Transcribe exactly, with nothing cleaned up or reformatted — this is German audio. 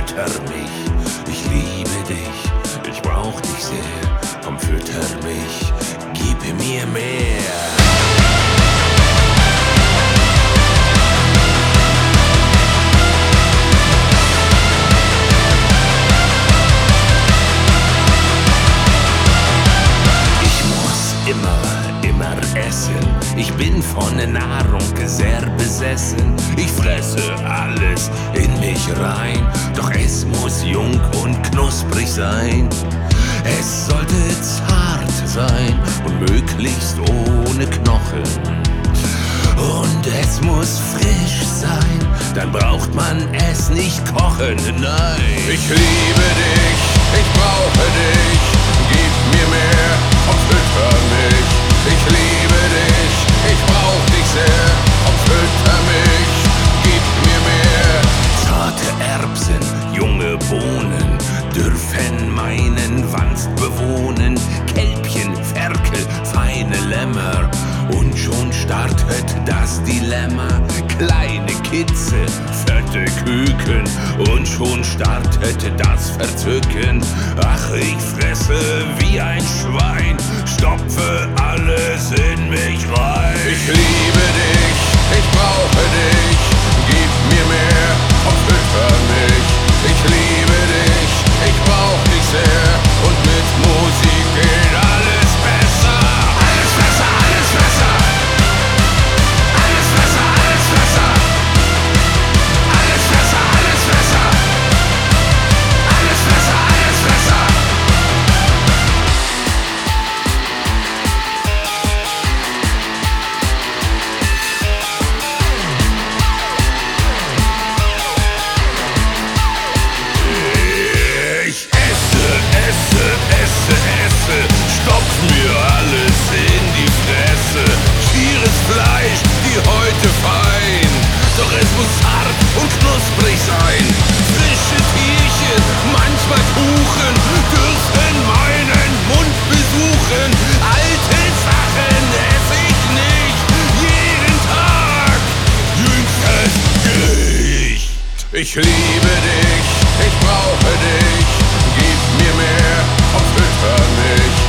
fütter mich. Ich liebe dich, ich brauch dich sehr. Komm, fütter mich, gib mir mehr. Immer, immer essen. Ich bin von Nahrung sehr besessen. Ich fresse alles in mich rein. Doch es muss jung und knusprig sein. Es sollte zart sein und möglichst ohne Knochen. Und es muss frisch sein, dann braucht man es nicht kochen. Nein, ich liebe dich, ich brauche dich. Gib mir mehr, komm, fütter mich. Ich liebe dich, ich brauch dich sehr. Komm, fütter mich, gib mir mehr. Zarte Erbsen, junge Bohnen dürfen meinen Wanst bewohnen. Kälbchen, Ferkel, feine Lämmer. Und schon startet das Dilemma. Kleine Kitze, fette Küken. Und schon startet das Verzücken. Ach, ich fresse wie ein Schwein, stopfe alles in mich rein. Ich liebe dich, ich brauche dich. Gib mir mehr, komm, fütter mich. Ich liebe dich, ich brauch dich sehr. Und mit Musik geht alles besser. Alles besser, alles besser. Alles besser, alles besser. Alles besser, alles besser. Alles besser, alles besser. Ich esse, esse, esse, esse, stopf mir alles in die Fresse. Schieres Fleisch, die Häute fein, doch es muss hart und knusprig sein. Frische Tierchen, manchmal Kuchen, dürfen meinen Mund besuchen. Alte Sachen esse ich nicht, jeden Tag jüngstes Gericht. Ich liebe dich, ich brauche dich. Gib mir mehr, komm, fütter mich.